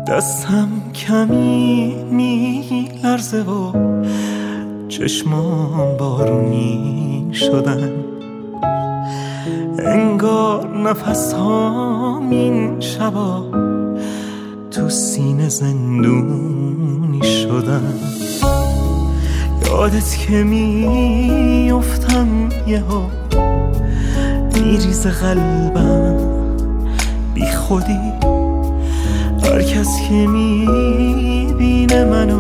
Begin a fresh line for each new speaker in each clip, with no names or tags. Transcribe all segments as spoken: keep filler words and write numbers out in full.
دستم کمی میلرزه و چشمام بارونی شدن، انگار نفسهام این شبا تو سینه زندونی شدن. یادت که میافتم یهو میریزه قلبم بی خودی، هر کس که میبینه منو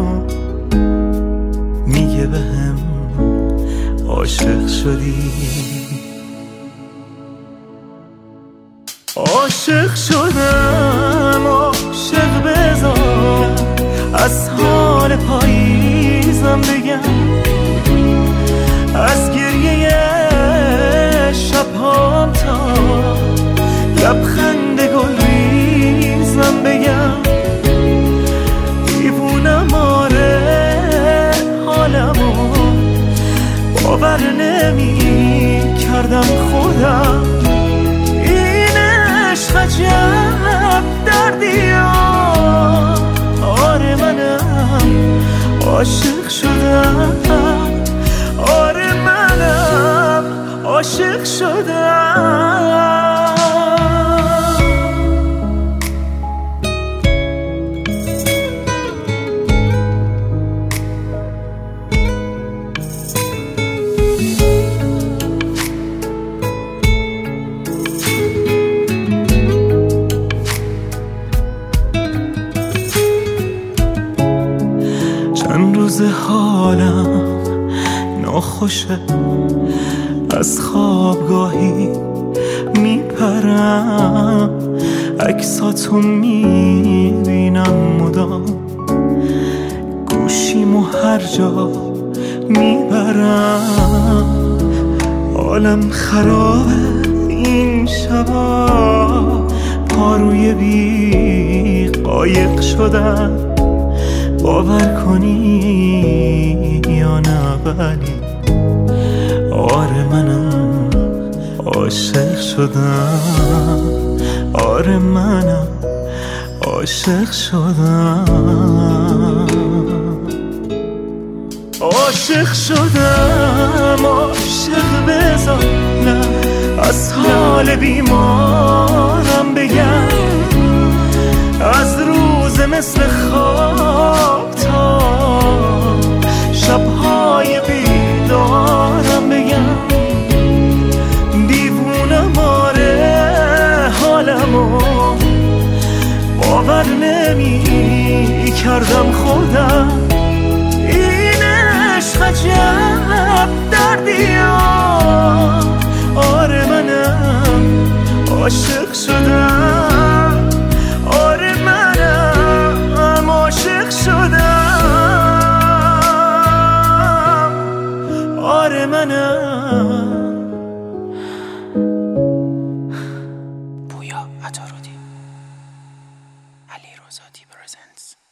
میگه بهم عاشق شدی. عاشق شدم، عاشق بذار از حال پاییزم بگم، از گریه شبهام تا لبخند گل ریزم بگم. دیوونم آره حالمو باور نمی کردم خودم، این عشق عجب دردی ها. آره منم عاشق شدم، آره منم عاشق شدم. چند روز حالم ناخوشه، از خوابگاهی میپرم، عکساتو میبینم مدام، گوشیمو هر جا میبرم. حالم خرابه این شبا، پاروی بی قایق شدن، باور کنی یا نه ولی آره منم عاشق شدم، آره منم عاشق شدم. عاشق شدم، عاشق بذار از حال بیمارم بگم، از روز مثل خواب تا شبهای بیدارم بگم. دیوونم آره حالمو باور نمی کردم خودم، این عشق عجب دردی ها. آره منم عاشق شدم، آره منم عاشق شدم، آره منم.
پویا عطارودی، علی رضا پرزنتس.